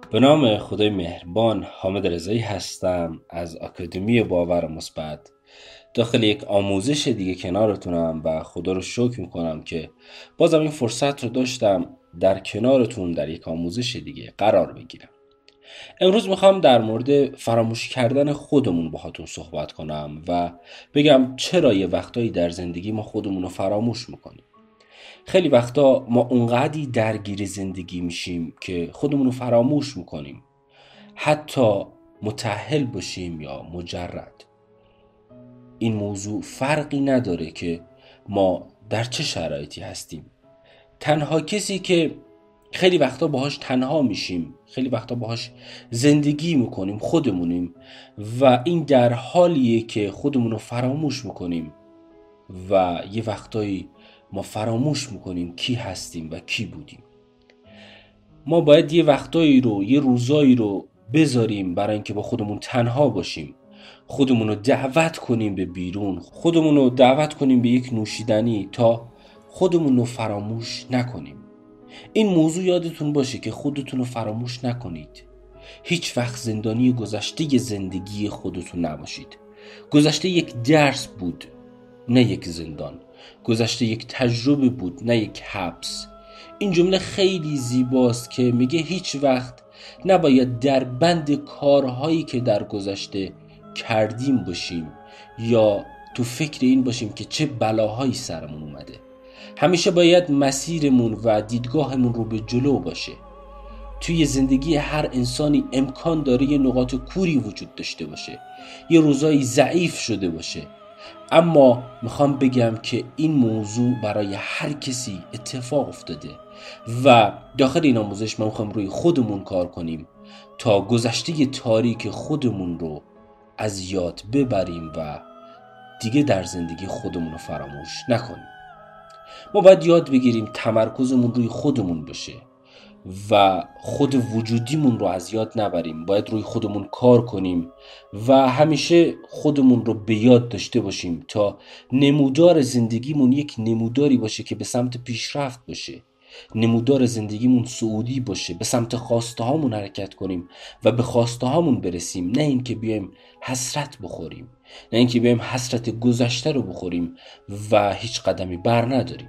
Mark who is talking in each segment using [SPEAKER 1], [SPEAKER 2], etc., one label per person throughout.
[SPEAKER 1] به نام خدای مهربان، حامد رضایی هستم از آکادمی باور مثبت. داخل یک آموزش دیگه کنارتونم و خدا رو شکر میکنم که بازم این فرصت رو داشتم در کنارتون در یک آموزش دیگه قرار بگیرم. امروز میخوام در مورد فراموش کردن خودمون باهاتون صحبت کنم و بگم چرا یه وقتایی در زندگی ما خودمون رو فراموش میکنیم. خیلی وقتا ما اونقدی درگیر زندگی میشیم که خودمون رو فراموش میکنیم، حتی متأهل باشیم یا مجرد. این موضوع فرقی نداره که ما در چه شرایطی هستیم. تنها کسی که خیلی وقتا باهاش تنها میشیم، خیلی وقتا باهاش زندگی میکنیم، خودمونیم و این در حالیه که خودمون رو فراموش میکنیم و یه وقتایی ما فراموش میکنیم کی هستیم و کی بودیم. ما باید یه وقتایی رو، یه روزایی رو بذاریم برای اینکه با خودمون تنها باشیم، خودمون رو دعوت کنیم به بیرون، خودمون رو دعوت کنیم به یک نوشیدنی تا خودمون رو فراموش نکنیم. این موضوع یادتون باشه که خودتون رو فراموش نکنید. هیچ وقت زندانی گذشته زندگی خودتون نباشید. گذشته یک درس بود، نه یک زندان. گذشته یک تجربه بود، نه یک حبس. این جمله خیلی زیباست که میگه هیچ وقت نباید در بند کارهایی که در گذشته کردیم باشیم یا تو فکر این باشیم که چه بلاهایی سرمون اومده. همیشه باید مسیرمون و دیدگاهمون رو به جلو باشه. توی زندگی هر انسانی امکان داره یه نقاط کوری وجود داشته باشه، یه روزایی ضعیف شده باشه، اما میخوام بگم که این موضوع برای هر کسی اتفاق افتاده و داخل این آموزش ما میخوام روی خودمون کار کنیم تا گذشته تاریک خودمون رو از یاد ببریم و دیگه در زندگی خودمون رو فراموش نکنیم. ما باید یاد بگیریم تمرکزمون روی خودمون باشه و خود وجودیمون رو از یاد نبریم. باید روی خودمون کار کنیم و همیشه خودمون رو به یاد داشته باشیم تا نمودار زندگیمون یک نموداری باشه که به سمت پیشرفت باشه. نمودار زندگیمون صعودی باشه، به سمت خواسته هامون حرکت کنیم و به خواسته هامون برسیم، نه اینکه بیایم حسرت بخوریم، نه اینکه بیایم حسرت گذشته رو بخوریم و هیچ قدمی بر نداریم.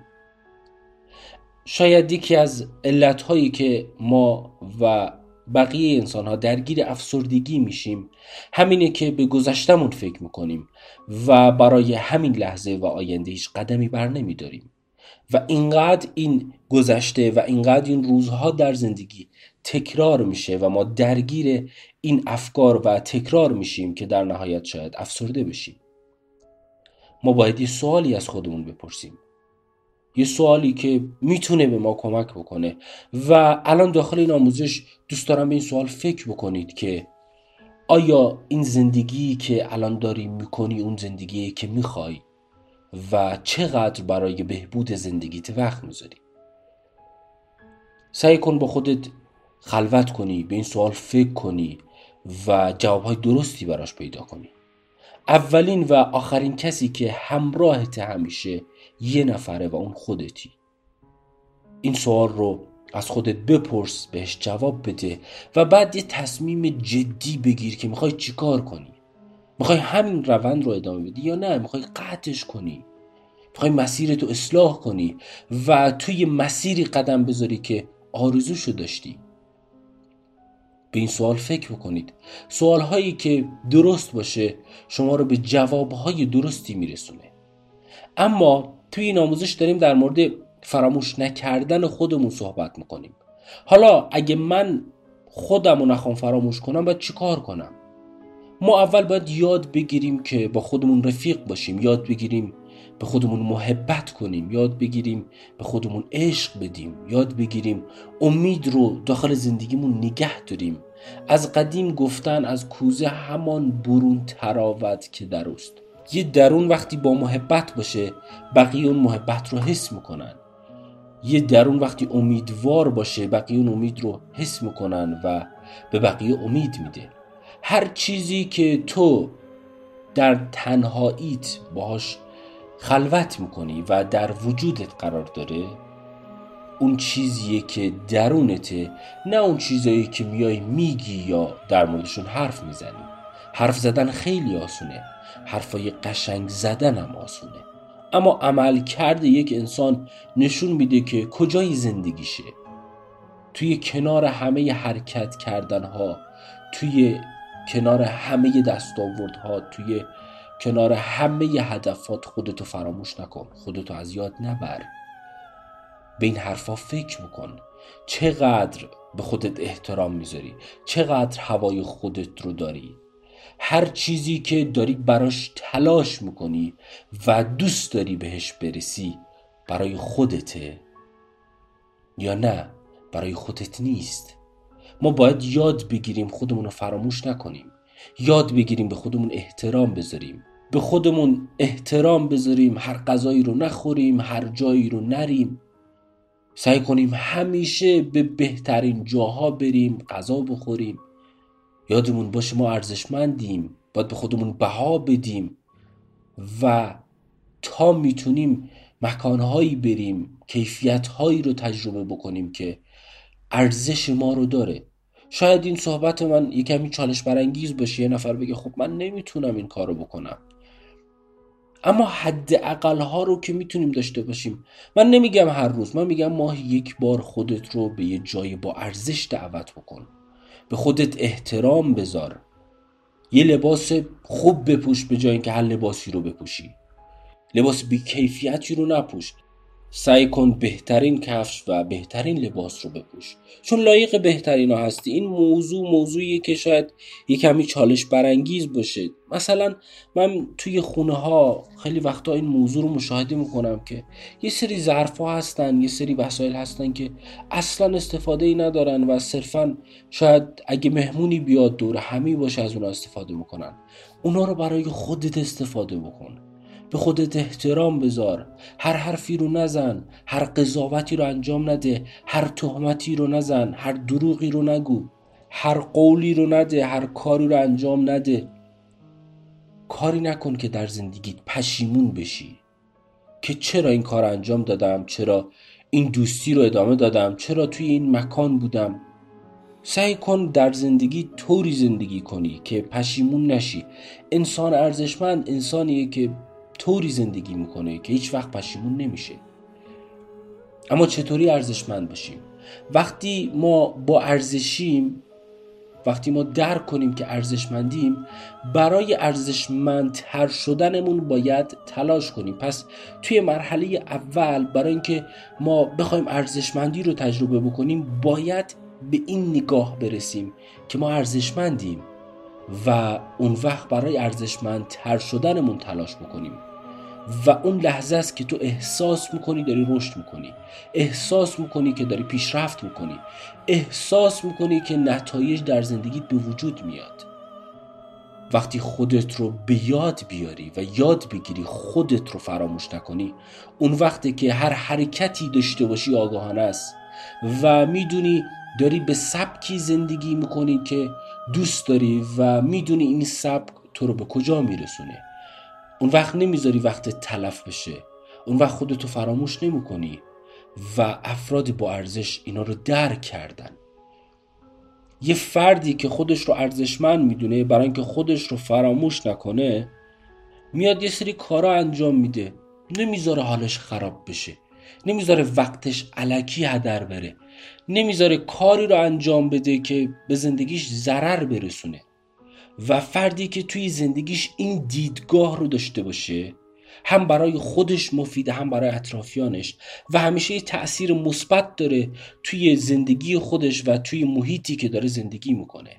[SPEAKER 1] شاید یکی از علتهایی که ما و بقیه انسان‌ها درگیر افسردگی میشیم همینه که به گذشتمون فکر میکنیم و برای همین لحظه و آینده هیچ قدمی بر نمیداریم و اینقدر این گذشته و اینقدر این روزها در زندگی تکرار میشه و ما درگیر این افکار و تکرار میشیم که در نهایت شاید افسرده بشیم. ما باید یه سوالی از خودمون بپرسیم، یه سوالی که میتونه به ما کمک بکنه و الان داخل این آموزش دوست دارم به این سوال فکر بکنید که آیا این زندگی که الان داری میکنی اون زندگیه که میخوای و چقدر برای بهبود زندگیت وقت میذاری؟ سعی کن با خودت خلوت کنی، به این سوال فکر کنی و جوابهای درستی براش پیدا کنی. اولین و آخرین کسی که همراهت همیشه یه نفره و اون خودتی. این سوال رو از خودت بپرس، بهش جواب بده و بعد یه تصمیم جدی بگیر که میخوای چی کار کنی. میخوای همین روند رو ادامه بدی یا نه میخوای قطعش کنی؟ میخوای مسیرتو اصلاح کنی و توی مسیری قدم بذاری که آرزوشو داشتی؟ به این سوال فکر بکنید. سوالهایی که درست باشه شما رو به جوابهای درستی میرسونه. اما توی این آموزش داریم در مورد فراموش نکردن خودمون صحبت میکنیم. حالا اگه من خودم رو نخوام فراموش کنم باید چی کار کنم؟ ما اول باید یاد بگیریم که با خودمون رفیق باشیم، یاد بگیریم به خودمون محبت کنیم، یاد بگیریم به خودمون عشق بدیم، یاد بگیریم امید رو داخل زندگیمون نگه داریم. از قدیم گفتن از کوزه همان برون تراود که دروست. یه درون وقتی با محبت باشه بقیه اون محبت رو حس میکنن. یه درون وقتی امیدوار باشه بقیه اون امید رو حس میکنن و به بقیه امید میده. هر چیزی که تو در تنهاییت باهاش خلوت میکنی و در وجودت قرار داره، اون چیزیه که درونته، نه اون چیزایی که میای میگی یا در موردشون حرف میزنی. حرف زدن خیلی آسونه، حرفای قشنگ زدن هم آسونه، اما عمل کرده یک انسان نشون میده که کجای زندگیشه. توی کنار همه حرکت کردنها، توی کنار همه دستاوردها، توی کنار همه هدفات خودتو فراموش نکن، خودتو از یاد نبر. به این حرفا فکر میکن. چقدر به خودت احترام میذاری، چقدر هوای خودت رو داری. هر چیزی که داری براش تلاش میکنی و دوست داری بهش برسی برای خودته یا نه برای خودت نیست. ما باید یاد بگیریم خودمون رو فراموش نکنیم، یاد بگیریم به خودمون احترام بذاریم، به خودمون احترام بذاریم، هر غذایی رو نخوریم، هر جایی رو نریم، سعی کنیم همیشه به بهترین جاها بریم، غذا بخوریم. یادمون باشه ما ارزشمندیم، باید به خودمون بها بدیم و تا میتونیم مکانهایی بریم، کیفیتهایی رو تجربه بکنیم که ارزش ما رو داره. شاید این صحبت من یه کمی چالش برانگیز باشه، یه نفر بگه خب من نمیتونم این کارو بکنم، اما حداقل ها رو که میتونیم داشته باشیم. من نمیگم هر روز، من میگم ماهی یک بار خودت رو به یه جای با ارزش دعوت بکن، به خودت احترام بذار، یه لباس خوب بپوش به جای اینکه هر لباسی رو بپوشی، لباس بی کیفیتی رو نپوش. سعی کن بهترین کفش و بهترین لباس رو بپوش، چون لایق بهترین ها هستی. این موضوعیه که شاید یه کمی چالش برانگیز باشه. مثلا من توی خونه ها خیلی وقتا این موضوع رو مشاهده میکنم که یه سری ظرف ها هستن، یه سری وسایل هستن که اصلا استفاده ای ندارن و صرفا شاید اگه مهمونی بیاد دور همی باشه از اونها استفاده میکنن. اونا رو برای خودت استفاده بکن، به خودت احترام بذار، هر حرفی رو نزن، هر قضاوتی رو انجام نده، هر تهمتی رو نزن، هر دروغی رو نگو، هر قولی رو نده، هر کاری رو انجام نده. کاری نکن که در زندگیت پشیمون بشی که چرا این کار انجام دادم، چرا این دوستی رو ادامه دادم، چرا توی این مکان بودم. سعی کن در زندگی طوری زندگی کنی که پشیمون نشی. انسان ارزشمند انسانیه که طوری زندگی میکنه که هیچ وقت پشیمون نمیشه. اما چطوری ارزشمند باشیم؟ وقتی ما با ارزشیم، وقتی ما درک کنیم که ارزشمندیم، برای ارزشمندتر شدنمون باید تلاش کنیم. پس توی مرحله اول برای اینکه ما بخوایم ارزشمندی رو تجربه بکنیم، باید به این نگاه برسیم که ما ارزشمندیم و اون وقت برای ارزشمندتر شدنمون تلاش بکنیم. و اون لحظه است که تو احساس میکنی داری رشد میکنی، احساس میکنی که داری پیشرفت میکنی، احساس میکنی که نتایج در زندگیت به وجود میاد. وقتی خودت رو به یاد بیاری و یاد بگیری خودت رو فراموش نکنی، اون وقته که هر حرکتی داشته باشی آگاهانه است و میدونی داری به سبکی زندگی میکنی که دوست داری و میدونی این سبک تو رو به کجا میرسونه. اون وقت نمیذاری وقت تلف بشه، اون وقت خودتو فراموش نمی کنی و افراد با ارزش اینا رو درک کردن. یه فردی که خودش رو ارزشمند میدونه، برای اینکه خودش رو فراموش نکنه، میاد یه سری کارا انجام میده، نمیذاره حالش خراب بشه، نمیذاره وقتش الکی هدر بره، نمیذاره کاری رو انجام بده که به زندگیش ضرر برسونه. و فردی که توی زندگیش این دیدگاه رو داشته باشه، هم برای خودش مفیده هم برای اطرافیانش و همیشه یه تأثیر مثبت داره توی زندگی خودش و توی محیطی که داره زندگی میکنه.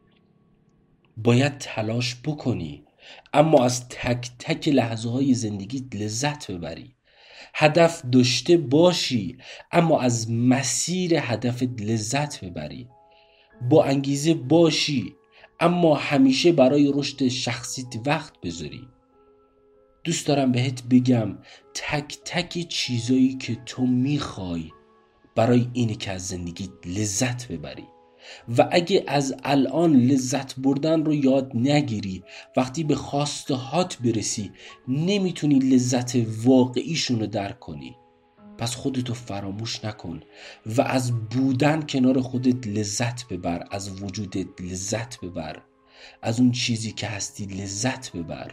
[SPEAKER 1] باید تلاش بکنی، اما از تک تک لحظه های زندگیت لذت ببری. هدف داشته باشی اما از مسیر هدفت لذت ببری. با انگیزه باشی اما همیشه برای رشد شخصیت وقت بذاری. دوست دارم بهت بگم تک تک چیزایی که تو میخوای برای اینه که از زندگیت لذت ببری. و اگه از الان لذت بردن رو یاد نگیری، وقتی به خواسته هات برسی نمیتونی لذت واقعیشون رو درک کنی. پس خودتو فراموش نکن و از بودن کنار خودت لذت ببر، از وجودت لذت ببر، از اون چیزی که هستی لذت ببر.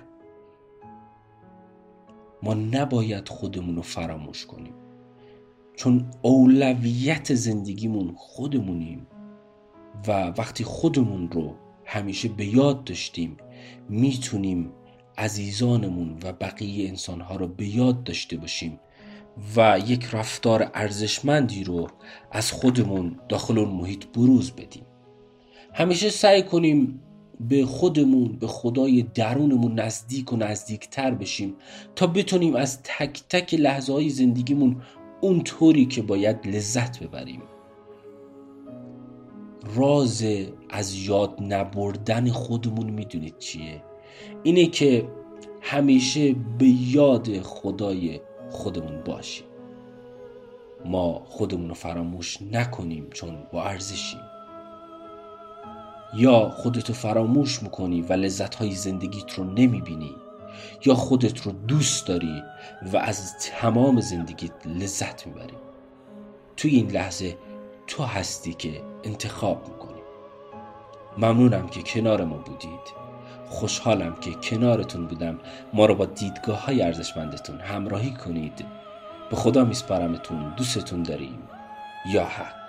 [SPEAKER 1] ما نباید خودمون رو فراموش کنیم، چون اولویت زندگیمون خودمونیم و وقتی خودمون رو همیشه به یاد داشتیم میتونیم عزیزانمون و بقیه انسانها رو به یاد داشته باشیم و یک رفتار ارزشمندی رو از خودمون داخل اون محیط بروز بدیم. همیشه سعی کنیم به خودمون، به خدای درونمون نزدیک و نزدیکتر بشیم تا بتونیم از تک تک لحظه های زندگیمون اونطوری که باید لذت ببریم. راز از یاد نبردن خودمون میدونید چیه؟ اینه که همیشه به یاد خدای خودمون باشیم. ما خودمون رو فراموش نکنیم چون با ارزشیم. یا خودتو فراموش میکنی و لذت‌های زندگیت رو نمیبینی، یا خودت رو دوست داری و از تمام زندگیت لذت میبری. توی این لحظه تو هستی که انتخاب میکنی. ممنونم که کنار ما بودید. خوشحالم که کنارتون بودم. ما رو با دیدگاه‌های ارزشمندتون همراهی کنید. به خدا میسپارمتون. دوستتون داریم. یا حق.